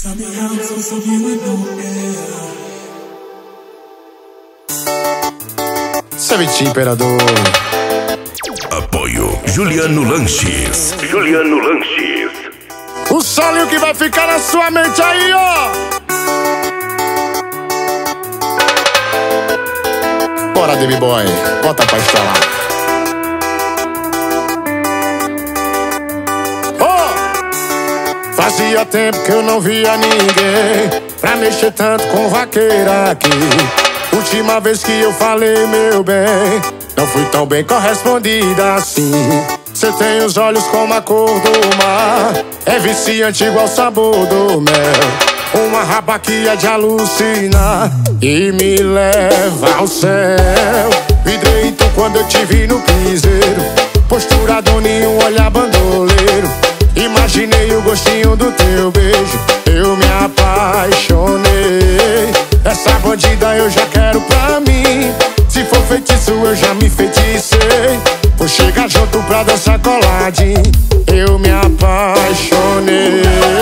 Savete Imperador. Apoio Juliano Lanches. Juliano Lanches. O solinho que vai ficar na sua mente aí, ó. Bora, Demi Boy, bota pra instalar. Fazia tempo que eu não via ninguém pra mexer tanto com vaqueira aqui. Última vez que eu falei, meu bem, não fui tão bem correspondida assim. Cê tem os olhos como a cor do mar, é viciante igual o sabor do mel. Uma raba que é de alucinar e me leva ao céu. Vidrei então quando eu te vi no piseiro, postura doninho, olhar bandoleiro. Imaginei o gostinho do teu beijo, eu me apaixonei. Essa bandida eu já quero pra mim, se for feitiço eu já me feticei. Vou chegar junto pra dançar coladinho, eu me apaixonei.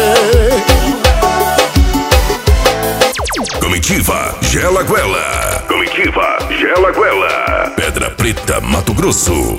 Comitiva Gela Guela. Comitiva Gela Guela. Pedra Preta, Mato Grosso.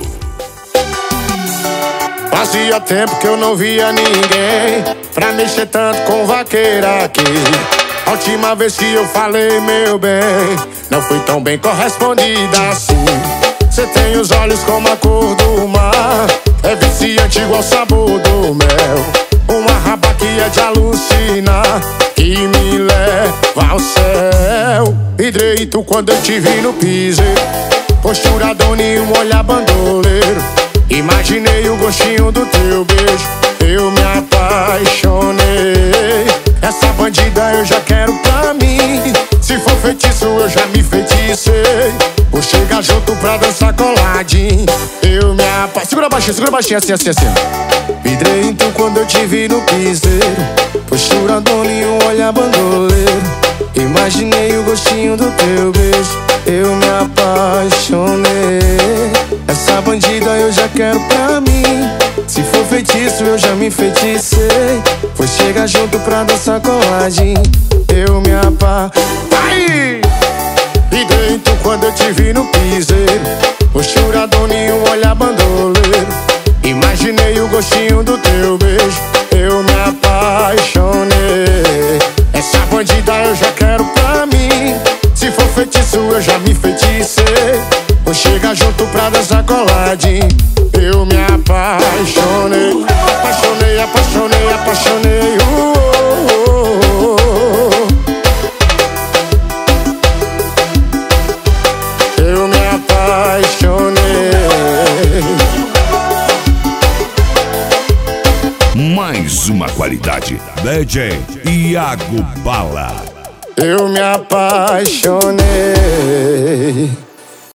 Fazia tempo que eu não via ninguém pra mexer tanto com vaqueira aqui. A última vez que eu falei, meu bem, não fui tão bem correspondida assim. Cê tem os olhos como a cor do mar, é viciante igual o sabor do mel. Uma raba que é de alucinar e me leva ao céu. Vidrei tu quando eu te vi no piseiro, postura doninho, um olhar bandoleiro. Imaginei o gostinho do teu beijo, eu me apaixonei. Essa bandida eu já quero pra mim, se for feitiço eu já me feticei. Vou chegar junto pra dançar coladinho, eu me apaixonei. Segura baixinho, assim, assim, assim. Vidrei então quando eu te vi no piseiro, postura doninho, olhar bandoleiro. Imaginei o gostinho do teu beijo, eu me apaixonei. Essa bandida eu já quero pra mim, se for feitiço eu já me feticei. Vou chegar junto pra dançar coladinho, eu me apaixonei. E dentro quando eu te vi no piseiro, postura doninho, olhar bandoleiro. Imaginei o gostinho do teu beijo, eu me apaixonei. Essa bandida eu já quero pra mim, se for feitiço eu já me feticei. Vou chegar junto pra dançar coladinho, eu me apaixonei. Apaixonei, apaixonei, apaixonei. Eu me apaixonei. Mais uma qualidade. DJ Iago Bala. Eu me apaixonei.